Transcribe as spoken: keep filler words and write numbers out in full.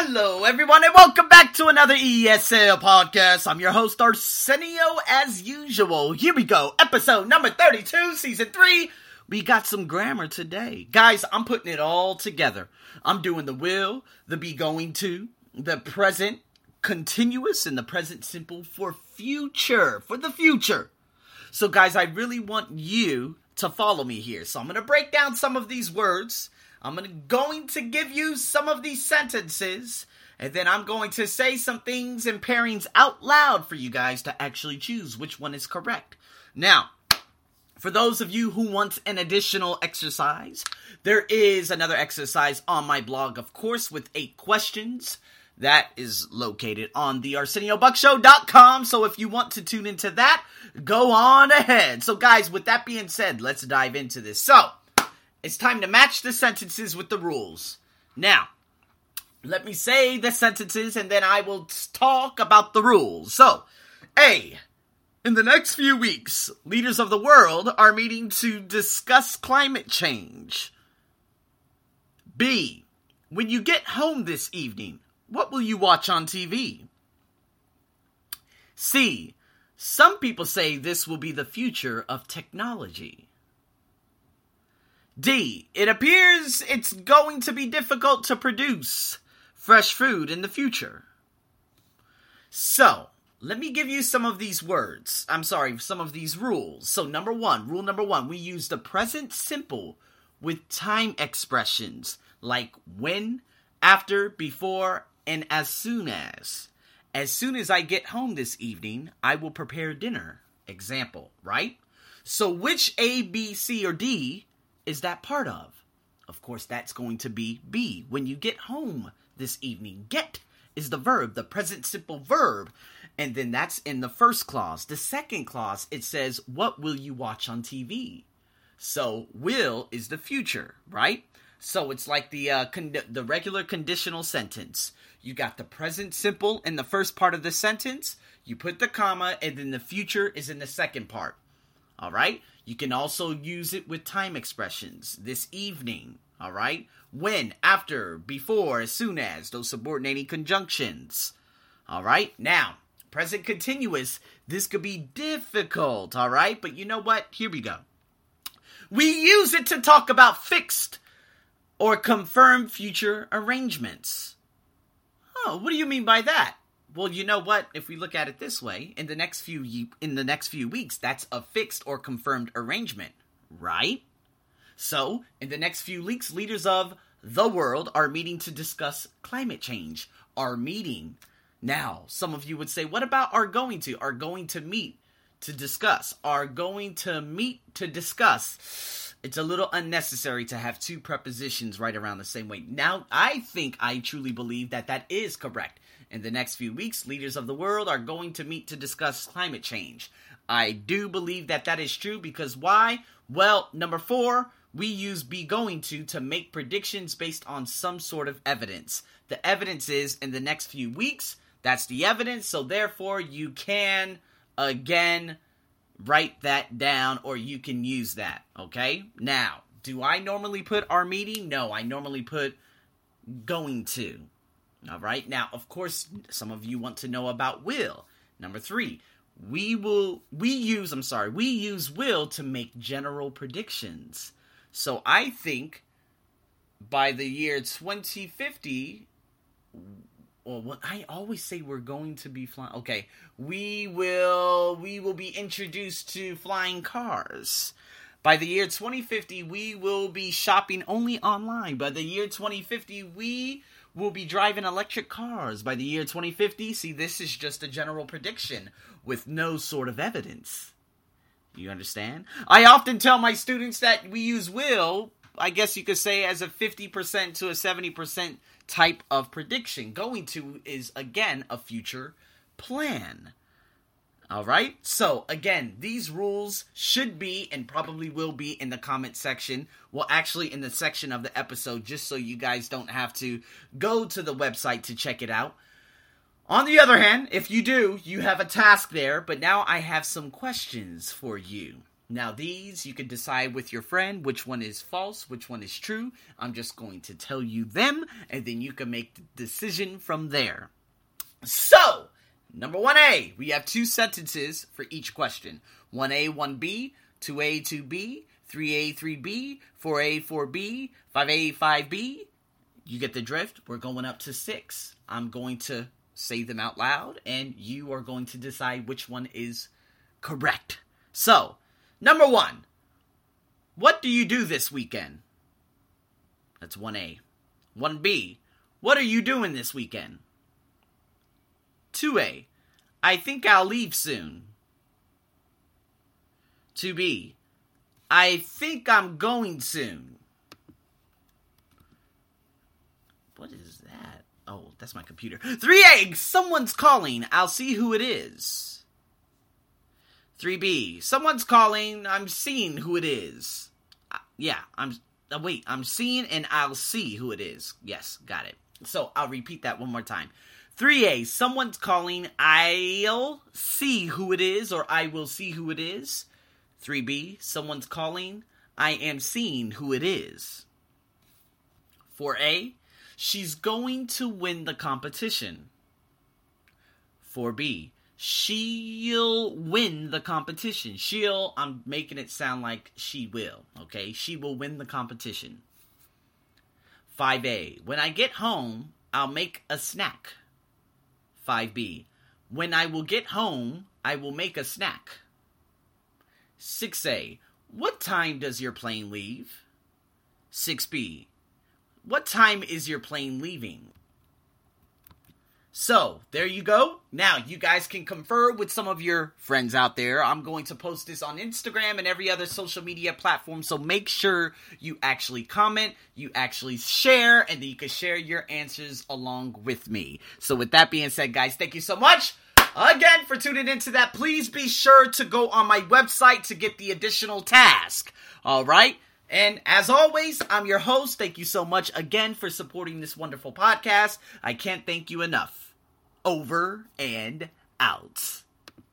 Hello, everyone, and welcome back to another E S L podcast. I'm your host, Arsenio, as usual. Here we go, episode number thirty-two, season three. We got some grammar today. Guys, I'm putting it all together. I'm doing the will, the be going to, the present continuous, and the present simple for future, for the future. So, guys, I really want you to follow me here. So I'm going to break down some of these words. I'm going to give you some of these sentences, and then I'm going to say some things and pairings out loud for you guys to actually choose which one is correct. Now, for those of you who want an additional exercise, there is another exercise on my blog, of course, with eight questions. That is located on the arsenio buck show dot com, so if you want to tune into that, go on ahead. So, guys, with that being said, let's dive into this. So, it's time to match the sentences with the rules. Now, let me say the sentences and then I will talk about the rules. So, A. In the next few weeks, leaders of the world are meeting to discuss climate change. B. When you get home this evening, what will you watch on T V? C. Some people say this will be the future of technology. D. It appears it's going to be difficult to produce fresh food in the future. So, let me give you some of these words. I'm sorry, some of these rules. So, number one, rule number one, we use the present simple with time expressions like when, after, before, and as soon as. As soon as I get home this evening, I will prepare dinner. Example, right? So, which A, B, C, or D is that part of? Of course, that's going to be B. When you get home this evening. Get is the verb, the present simple verb. And then that's in the first clause. The second clause, it says, what will you watch on T V? So, will is the future, right? So, it's like the uh, con- the regular conditional sentence. You got the present simple in the first part of the sentence. You put the comma, and then the future is in the second part. All right? You can also use it with time expressions. This evening, all right? When, after, before, as soon as, those subordinating conjunctions. All right? Now, present continuous, this could be difficult, all right? But you know what? Here we go. We use it to talk about fixed or confirmed future arrangements. Oh, what do you mean by that? Well, you know what? If we look at it this way, in the next few in the next few weeks, that's a fixed or confirmed arrangement, right? So, in the next few weeks, leaders of the world are meeting to discuss climate change. Are meeting. Now, some of you would say, what about are going to? Are going to meet to discuss. Are going to meet to discuss. It's a little unnecessary to have two prepositions right around the same way. Now, I think I truly believe that that is correct. In the next few weeks, leaders of the world are going to meet to discuss climate change. I do believe that that is true because why? Well, number four, we use be going to to make predictions based on some sort of evidence. The evidence is in the next few weeks. That's the evidence. So therefore, you can, again, write that down or you can use that. Okay? Now, do I normally put are meeting? No, I normally put going to. All right. Now, of course, some of you want to know about will. Number three, we will, we use, I'm sorry, we use will to make general predictions. So I think by the year twenty fifty, well, what I always say we're going to be flying. Okay. We will, we will be introduced to flying cars. By the year twenty fifty, we will be shopping only online. By the year twenty fifty, we will be driving electric cars. By the year twenty fifty, see, this is just a general prediction with no sort of evidence. You understand? I often tell my students that we use will, I guess you could say, as a fifty percent to a seventy percent type of prediction. Going to is, again, a future plan. All right? So, again, these rules should be and probably will be in the comment section. Well, actually in the section of the episode, just so you guys don't have to go to the website to check it out. On the other hand, if you do, you have a task there, but now I have some questions for you. Now these, you can decide with your friend which one is false, which one is true. I'm just going to tell you them, and then you can make the decision from there. So, number one A, we have two sentences for each question. one A, one B, two A, two B, three A, three B, four A, four B, five A, five B. You get the drift. We're going up to six. I'm going to say them out loud, and you are going to decide which one is correct. So, number one, what do you do this weekend? That's one A. one B, what are you doing this weekend? two A, I think I'll leave soon. two B, I think I'm going soon. What is that? Oh, that's my computer. three A, someone's calling. I'll see who it is. three B, someone's calling. I'm seeing who it is. Uh, yeah, I'm... Uh, wait, I'm seeing and I'll see who it is. Yes, got it. So, I'll repeat that one more time. three A, someone's calling. I'll see who it is, or I will see who it is. three B, someone's calling. I am seeing who it is. four A, she's going to win the competition. four B, she'll win the competition. She'll, I'm making it sound like she will, okay? She will win the competition. five A, when I get home, I'll make a snack. five B, when I will get home, I will make a snack. six A, what time does your plane leave? six B, what time is your plane leaving? So, there you go. Now, you guys can confer with some of your friends out there. I'm going to post this on Instagram and every other social media platform, so make sure you actually comment, you actually share, and then you can share your answers along with me. So, with that being said, guys, thank you so much again for tuning into that. Please be sure to go on my website to get the additional task. All right? And as always, I'm your host. Thank you so much again for supporting this wonderful podcast. I can't thank you enough. Over and out.